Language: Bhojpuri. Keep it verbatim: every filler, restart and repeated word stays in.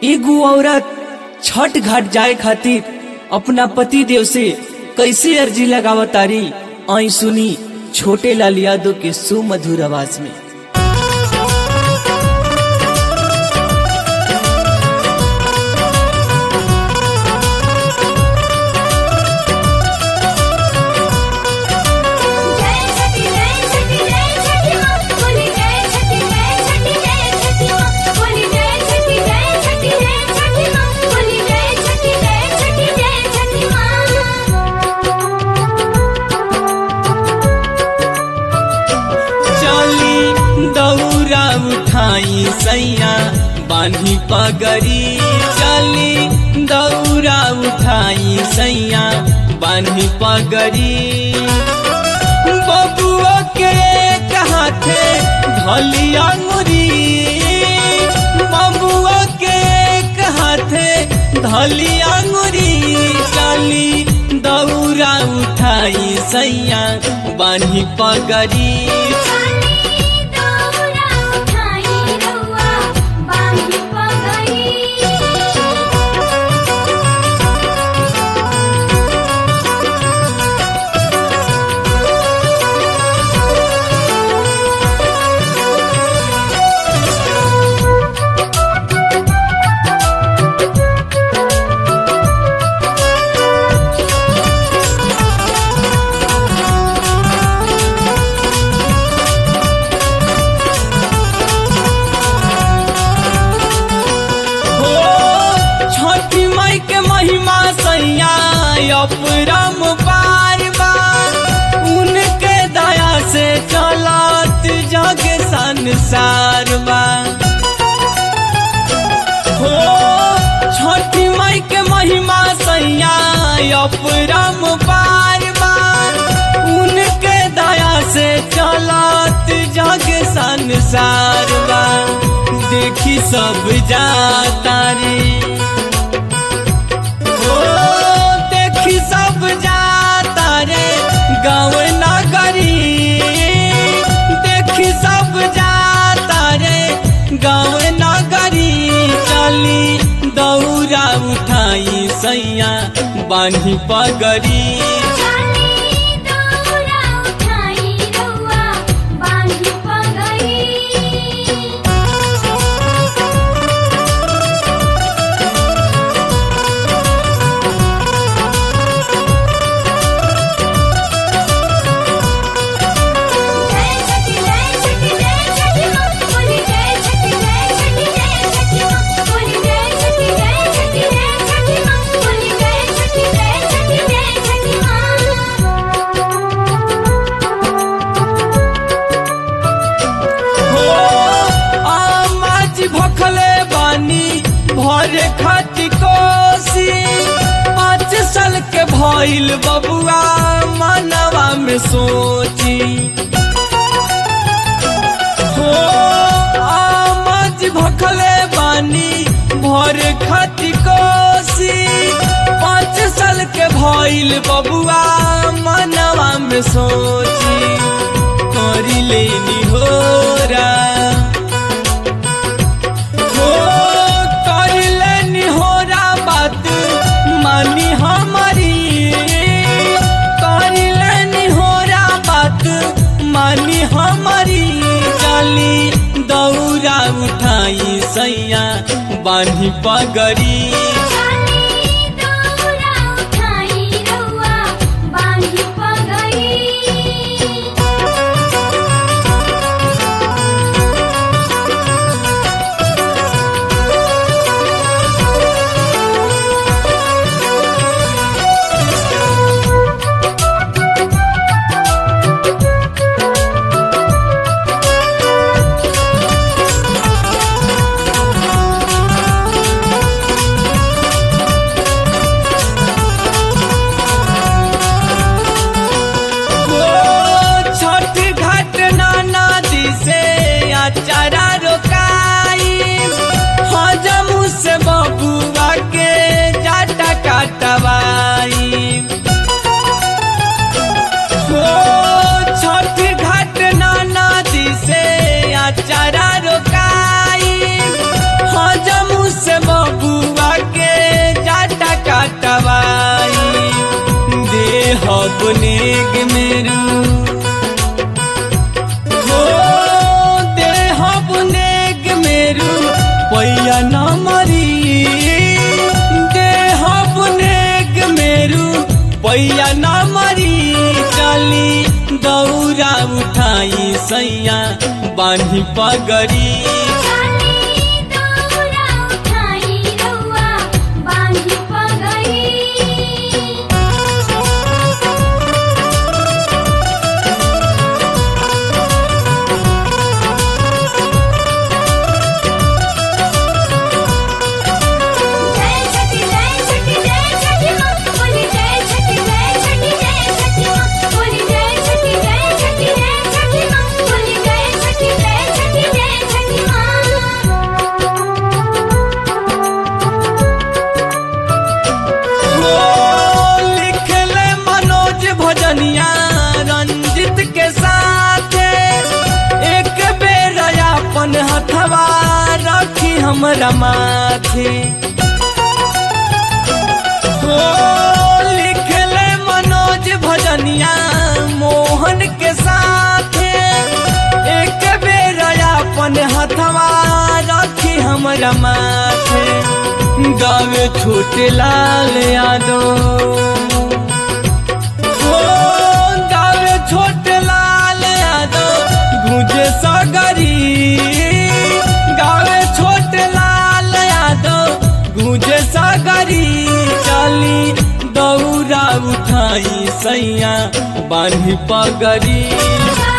एगो औरत छठ घाट जाए खातिर अपना पति देव से कैसे अर्जी लगावतारी आई सुनी छोटे लाल यादव के सुमधुर आवाज में। दौरा उठाई सैया बान्ही पगड़ी, चली दौरा उठाई सैया बान्ही पगड़ी। बबुआ के हाथे धली अंगुरी, बबुआ के हाथे धली अंगुरी, चली दौरा उठाई सैया बान्ही पगड़ी। महिमा सैया अपरम पार बार, उनके दया से चलत जग संसार बा। हो छठी माई के महिमा सैया अपरम पार बार, उनके दया से चलत जग संसार बा। देखी सब जाता रे, देखी सब जाता रे गाँव नगरी, देखी सब जाता रे गाँव नगरी। चली दौरा उठाई सैया बान्ही पगड़ी, भखले बानी भरे खाती कोसी। पाँच साल के भइल बबुआ मनवा में सोची, हो आमाज भखले बानी भरे खाती कोसी। पाँच साल के भइल बबुआ मनवा में सोची, करी लेनी होरा मानी हमारी, कर लेनी होरा बात मानी हमारी। चली दौरा उठाई सैया बान्ही पगड़ी, नेग मेरू हो दे हब नेग मेरू पैया न मरी दे हब नेग मेरू पैया न मरी चली दौरा उठाई सैया बांधी पगड़ी रंजित के साथ एक बेर अपन हथवा रखी हमरा माथे हो लिखले मनोज भजनिया मोहन के साथ एक बेर अपन हथवा रखी हमरा माथे गावे छोटे लाल यादव छोटे लाल यादव गुजे सगरी गावे छोटे लाल यादव गुजे सगरी चली दौरा उठाई सैया बांधी पगड़ी।